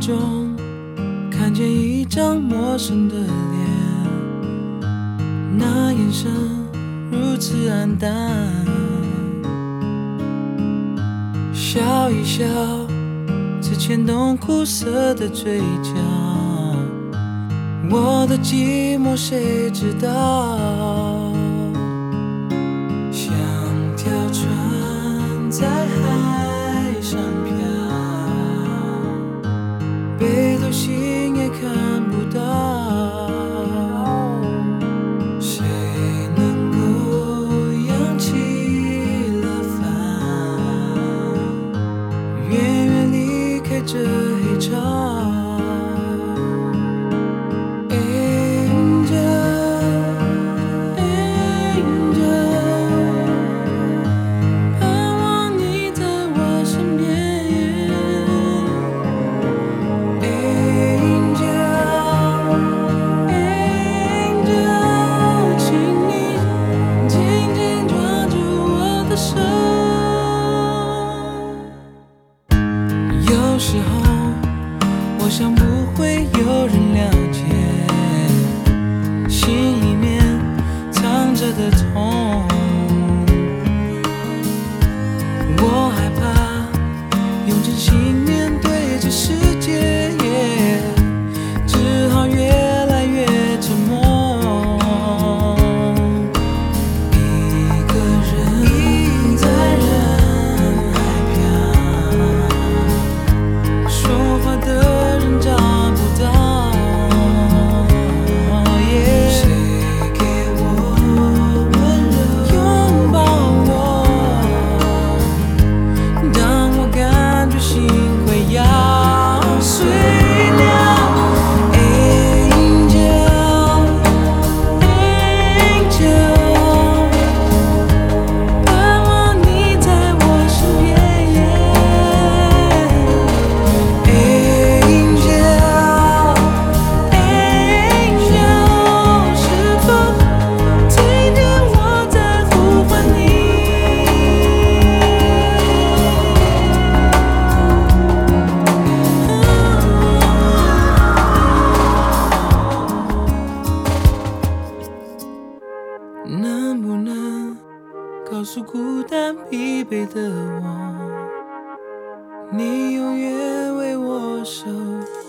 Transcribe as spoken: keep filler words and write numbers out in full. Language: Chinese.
中看见一张陌生的脸，那眼神如此黯淡，笑一笑，只牵动苦涩的嘴角，我的寂寞谁知道？像条船在海上飘，北斗星也看不到，谁能够扬起了帆，远远离开这黑潮。有时候我想不会有人了解心里面藏着的痛，我害怕用真心面对这世界，只好越来越沉默，一个人在人海飘，说话的人找不到，谁给我温柔拥抱我，当我感觉心快要碎了。Angel Angel， 盼望你在我身边。Angel Angel， 是否听见我在呼唤你？能不能告诉孤单疲惫的我，你永远为我守